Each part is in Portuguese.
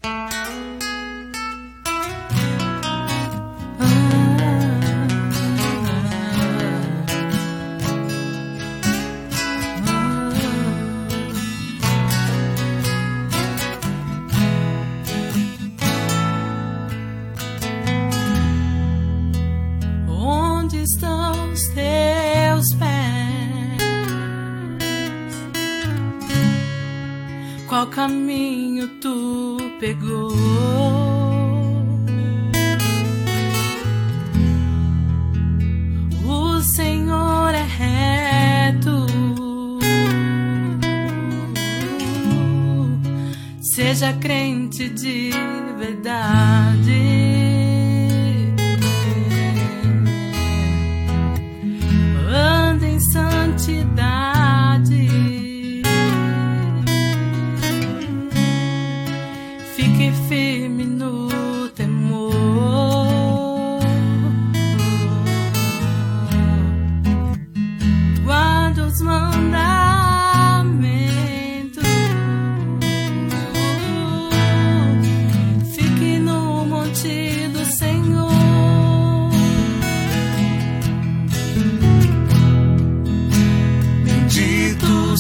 Onde estão os teus pés? Qual caminho tu pegou? O Senhor é reto. Seja crente de verdade. Anda em santidade. Fique firme no temor. Guarda os mandamentos. Fique no monte do Senhor. Bendito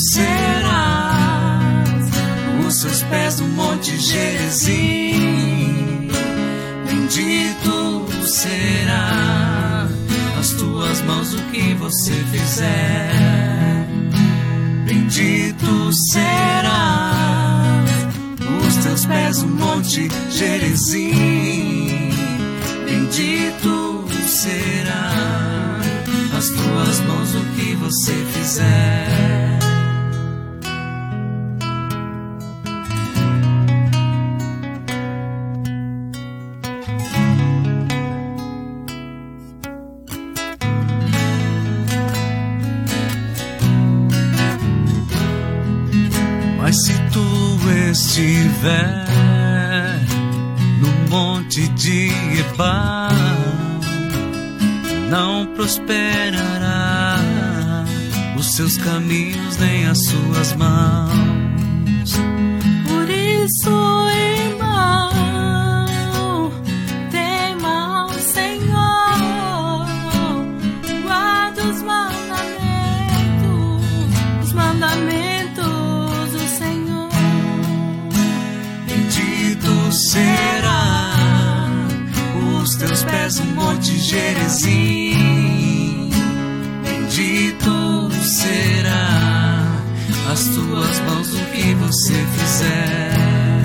serás os seus pés no monte Gerizim. Bendito será as tuas mãos o que você fizer. Bendito será os teus pés no monte Gerizim. Bendito será as tuas mãos o que você fizer. Mas se tu estiver no monte de Ebal, não prosperará os seus caminhos nem as suas mãos. Por isso, irmão, tema ao Senhor. Guarda os mandamentos do Senhor. Bendito será os teus pés no monte Gerizim. Bendito será as tuas mãos o que você fizer.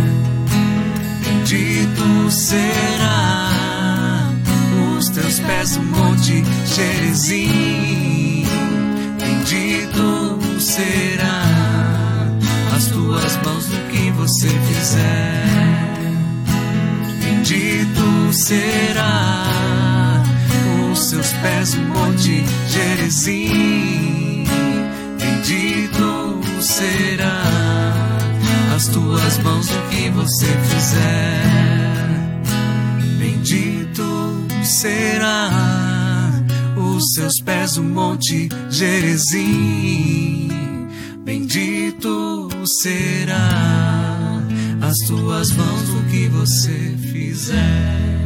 Bendito será os teus pés no monte Gerizim. Bendito será as tuas mãos o que você fizer. Bendito será os seus pés no monte Gerizim. Bendito será as tuas mãos o que você fizer. Bendito será os seus pés no monte Gerizim. Bendito será as tuas mãos o que você fizer.